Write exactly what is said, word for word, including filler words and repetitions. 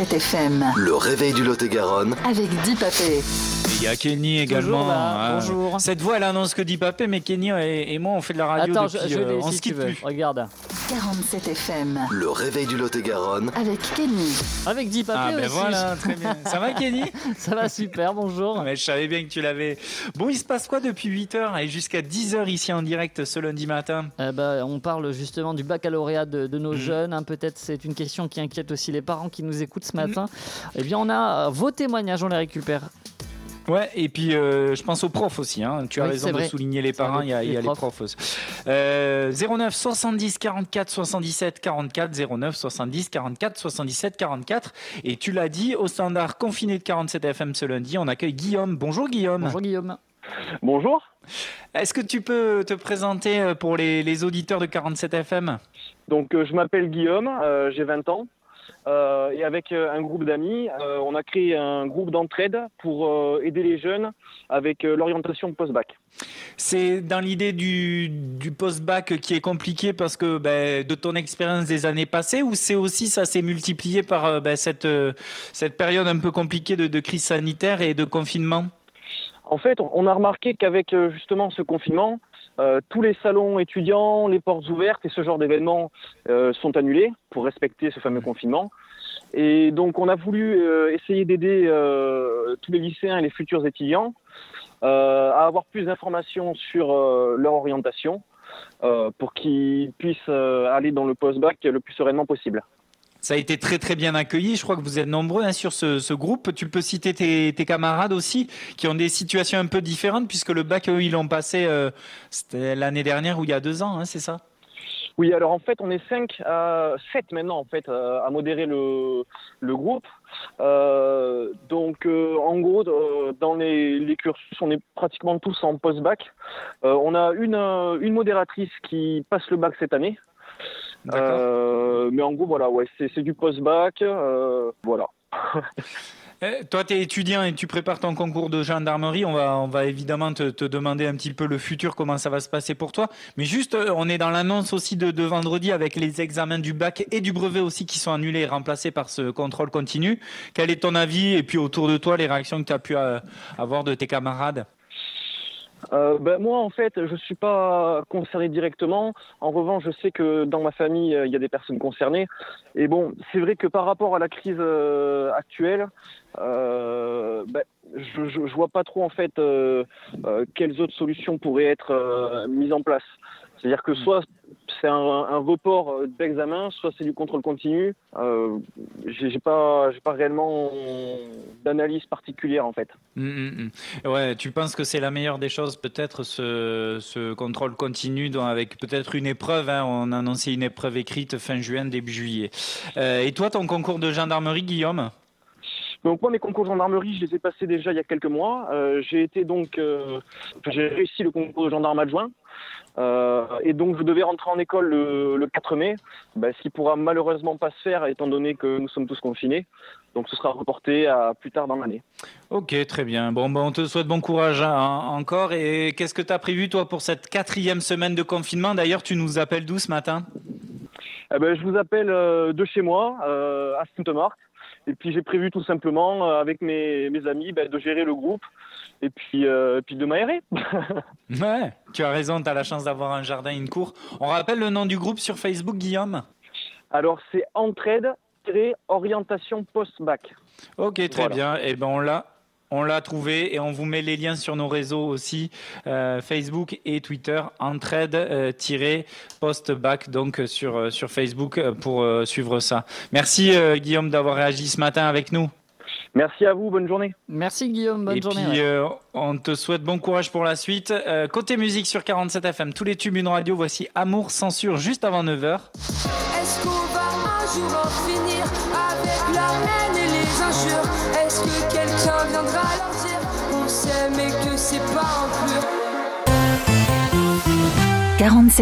quarante-sept F M. Le réveil du Lot-et-Garonne Avec Di Papé. Il y a Kenny également. Là, bonjour. Cette voix, elle annonce que Di Papé, mais Kenny et, et moi, on fait de la radio Attends, depuis, je, je euh, l'ai, on si se tu quitte veux. plus. Regarde. quarante-sept F M. Le réveil du Lot-et-Garonne Avec Kenny. Avec Di Papé Ah ben aussi. voilà, très bien. Ça va Kenny? Ça va super, bonjour. Mais je savais bien que tu l'avais. Bon, il se passe quoi depuis huit heures et jusqu'à dix heures ici en direct ce lundi matin? Eh ben, on parle justement du baccalauréat de, de nos Mmh. jeunes. hein. Peut-être c'est une question qui inquiète aussi les parents qui nous écoutent ce matin. Eh bien, on a euh, vos témoignages, on les récupère. Ouais, et puis euh, je pense aux profs aussi. Hein. Tu as Oui, raison c'est de vrai. souligner les parents, il y a, les il y a les profs. profs aussi. Euh, zéro neuf soixante-dix quarante-quatre soixante-dix-sept quarante-quatre, zéro neuf soixante-dix quarante-quatre soixante-dix-sept quarante-quatre. Et tu l'as dit, au standard confiné de quarante-sept F M ce lundi, on accueille Guillaume. Bonjour Guillaume. Bonjour Guillaume. Bonjour. Est-ce que tu peux te présenter pour les, les auditeurs de quarante-sept F M? Donc euh, je m'appelle Guillaume, euh, j'ai vingt ans. Euh, et avec euh, un groupe d'amis, euh, on a créé un groupe d'entraide pour euh, aider les jeunes avec euh, l'orientation post-bac. C'est dans l'idée du, du post-bac qui est compliqué parce que ben, de ton expérience des années passées, ou c'est aussi ça s'est multiplié par euh, ben, cette, euh, cette période un peu compliquée de, de crise sanitaire et de confinement? En fait, on a remarqué qu'avec euh, justement ce confinement, euh, tous les salons étudiants, les portes ouvertes et ce genre d'événements euh, sont annulés pour respecter ce fameux confinement. Et donc on a voulu euh, essayer d'aider euh, tous les lycéens et les futurs étudiants euh, à avoir plus d'informations sur euh, leur orientation euh, pour qu'ils puissent euh, aller dans le post-bac le plus sereinement possible. Ça a été très très bien accueilli. Je crois que vous êtes nombreux hein, sur ce, ce groupe. Tu peux citer tes, tes camarades aussi qui ont des situations un peu différentes puisque le bac, eux, ils l'ont passé euh, c'était l'année dernière ou il y a deux ans, hein, c'est ça? Oui, alors en fait, on est cinq à sept maintenant en fait à modérer le, le groupe. Euh, donc euh, en gros, euh, dans les, les cursus, on est pratiquement tous en post-bac. Euh, on a une, une modératrice qui passe le bac cette année. Euh, mais en gros, voilà, ouais, c'est, c'est du post-bac, euh, voilà. Eh, toi, tu es étudiant et tu prépares ton concours de gendarmerie. On va, on va évidemment te, te demander un petit peu le futur, comment ça va se passer pour toi. Mais juste, on est dans l'annonce aussi de, de vendredi avec les examens du bac et du brevet aussi qui sont annulés et remplacés par ce contrôle continu. Quel est ton avis et puis autour de toi, les réactions que tu as pu euh, avoir de tes camarades? Euh, ben, moi, en fait, je suis pas concerné directement. En revanche, je sais que dans ma famille, il euh, y a des personnes concernées. Et bon, c'est vrai que par rapport à la crise euh, actuelle, euh, ben, je, je, je vois pas trop en fait euh, euh, quelles autres solutions pourraient être euh, mises en place. C'est-à-dire que soit c'est un, un report d'examen, soit c'est du contrôle continu. Euh, j'ai, j'ai pas, j'ai pas réellement d'analyse particulière en fait. Mmh, mmh. Ouais, tu penses que c'est la meilleure des choses, peut-être ce, ce contrôle continu, dont avec peut-être une épreuve. Hein, on a annoncé une épreuve écrite fin juin, début juillet. Euh, et toi, ton concours de gendarmerie, Guillaume? Donc moi, mes concours de gendarmerie, je les ai passés déjà il y a quelques mois. Euh, j'ai été donc, euh, j'ai réussi le concours de gendarme adjoint. Euh, et donc je devais rentrer en école le, le quatre mai, ben, ce qui pourra malheureusement pas se faire étant donné que nous sommes tous confinés. Donc ce sera reporté à plus tard dans l'année. Ok, très bien. Bon, ben, on te souhaite bon courage hein, encore. Et qu'est-ce que tu as prévu toi pour cette quatrième semaine de confinement? D'ailleurs, tu nous appelles d'où ce matin? Eh ben, je vous appelle euh, de chez moi, euh, à Sainte-Marthe. Et puis j'ai prévu tout simplement euh, avec mes, mes amis ben, de gérer le groupe et puis, euh, puis de m'aérer. Ouais, tu as raison, tu as la chance d'avoir un jardin et une cour. On rappelle le nom du groupe sur Facebook, Guillaume? Alors c'est entraide-orientation post-bac. Ok, très Voilà. bien. Et ben on l'a. On l'a trouvé et on vous met les liens sur nos réseaux aussi, euh, Facebook et Twitter, entraide-post-bac, donc sur, euh, sur Facebook pour euh, suivre ça. Merci euh, Guillaume d'avoir réagi ce matin avec nous. Merci à vous, bonne journée. Merci Guillaume, bonne et journée. Et puis ouais. euh, on te souhaite bon courage pour la suite. Euh, côté musique sur quarante-sept F M, tous les tubes une radio, voici Amour Censure juste avant neuf heures. Est-ce qu'on va un jour en finir avec la haine et les injures? Est-ce que quelqu'un viendra leur dire on sait mais que c'est pas un pur? quarante-sept